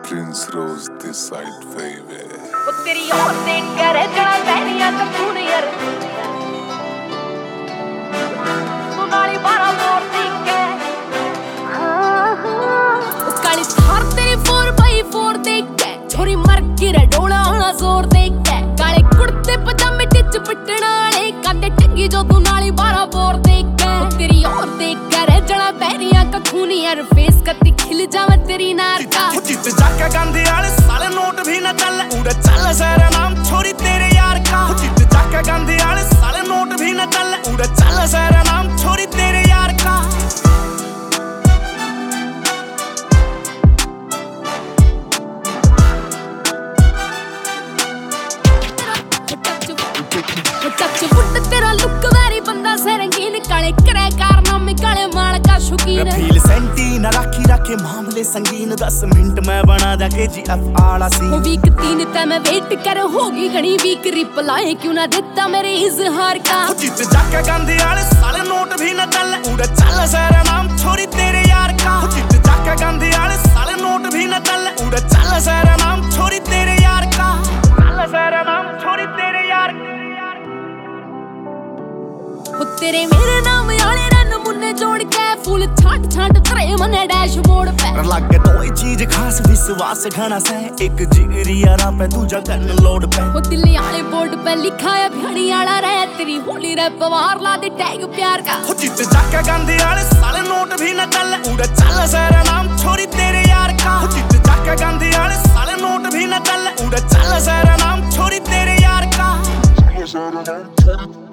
Prince Rose this side baby वो तेरी और देख कर जड़ा बहनिया का खून यार तू नाली बारा मोर देख के वो काली थार तेरी 4x4 देख के छोरी मर के रे डोला होना जोर देख के काले कुर्ते पजामे टिच पटना वाले कांदे टंगी जो तू नाली बारा बोर देख के वो तेरी और देख कर जड़ा बहनिया का खून यार फेस कती खिल जावे तेरी नार का जित जाके गांधी वाले साले नोट भी न चल उड़े चल सारा नाम छोरी तेरे यार का जित जाके गांधी वाले साले नोट भी न चल उड़े चल सारा नाम छोरी तेरे यार का तेरा लुक वेरी बंदा से रंगीन काले करे कारनामे काले माल का शौकीन फील सेंटी न राखी रखे मामले संगीन 10 मिनट में बना दा KGF आला सीन वीक 3 ते मैं वेट कर होगी घणी वीक रिप्लाई क्यों ना देता मेरे इजहार का जित जाके गांधी वाले साले नोट भी न चल उड़े चल सारा नाम छोरी तेरे यार का जित जाके गांधी वाले साले नोट भी न चल उड़े चल सारा नाम छोरी तेरे यार का चल सारा नाम छोरी तेरे यार तेरे मेरे नाम वाले रन मुन्ने जोड़ के फूल छाट छाट करे मने डैशबोर्ड पे लगे दो ही चीज खास विश्वास घना से एक जिगरी यारा पे दूजा गन लोड पे वो दिल्ली वाले बोर्ड पे लिखा है भड़ी वाला रहे तेरी होली रे पवार ला दे टैग प्यार का हो जित जाके गांधी वाले साले नोट भी न चल उड़े चल सारा नाम छोरी तेरे यार का हो जित जाके गांधी वाले साले नोट भी न चल उड़े चल सारा नाम छोरी तेरे यार का